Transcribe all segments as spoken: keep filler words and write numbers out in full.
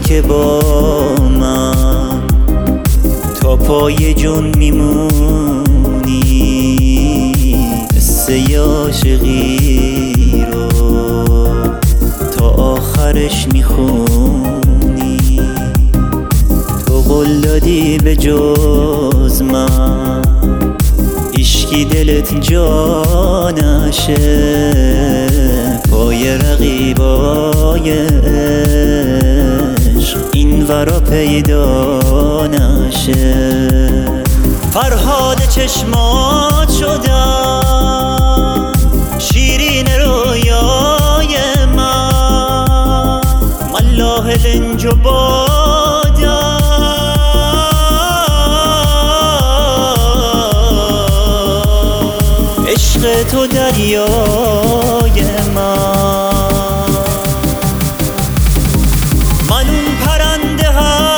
که با من تا پای جون میمونی، قصه عاشقی رو تا آخرش میخونی. تو قول دادی به جز من هیشکی دلت جا نشه، پای رقیبای عشق این ورا پیدا نشه. فرهاد چشمات شدم شیرین رویای من، ملاح لنج و بادم عشق تو دریای من. من اون پرنده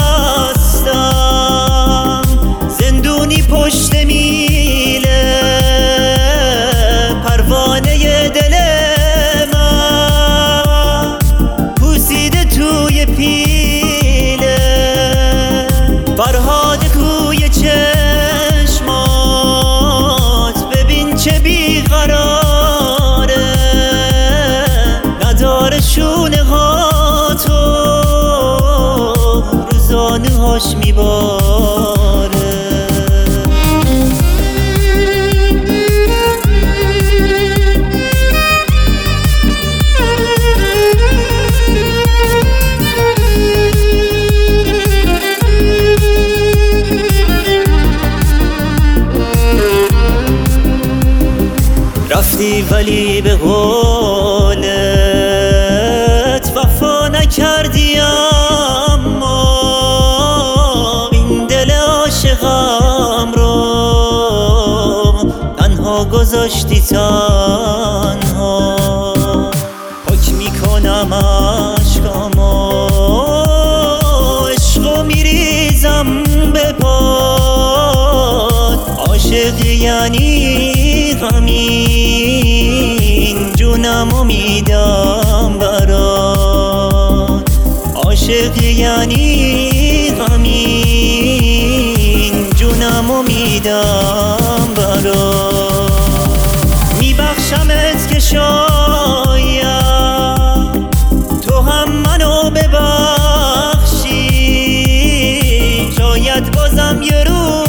هستم زندونی پشت میله، پروانه دل من پوسیده توی پیله. فرهاد کوی چشمات ببین چه بیقراره، نداره شونه ها تو رو زانوهاش میباره. رفتی ولی به قولت وفا نکردی، اما این دل عاشقم رو تنها گذاشتی تنها. حکم میکنم عشقامو عشقو میریزم به پات، عاشقی یعنی همین جونمو میدم برات، عاشقی یعنی همین جونمو میدم برات. میبخشمت که شاید تو هم منو ببخشی، شاید بازم یه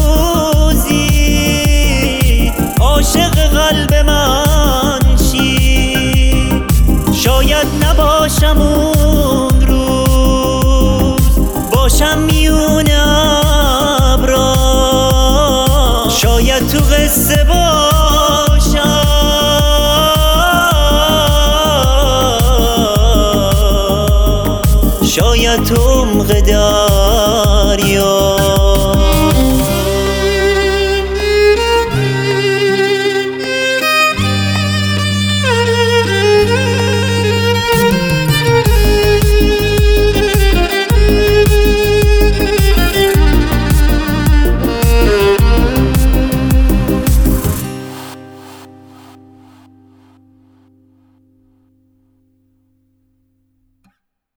روزی عاشق قلب من شی، شاید نباشم اون روز باشم میونه ابرا، شاید تو قصه باشم شاید تو